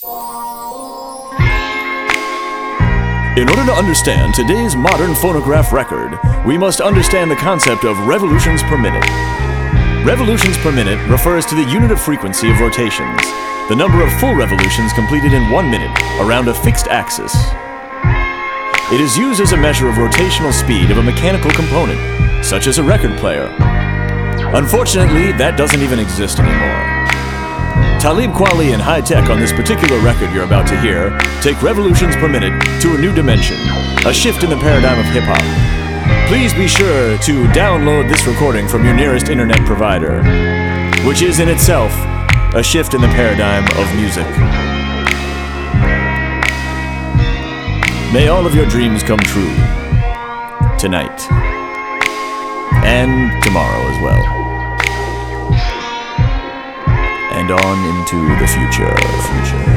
In order to understand today's modern phonograph record, we must understand the concept of revolutions per minute. Revolutions per minute refers to the unit of frequency of rotations, the number of full revolutions completed in 1 minute around a fixed axis. It is used as a measure of rotational speed of a mechanical component, such as a record player. Unfortunately, that doesn't even exist anymore. Talib Kweli and High Tech on this particular record you're about to hear take revolutions per minute to a new dimension, a shift in the paradigm of hip-hop. Please be sure to download this recording from your nearest internet provider, which is in itself a shift in the paradigm of music. May all of your dreams come true tonight and tomorrow as well. And on into the future.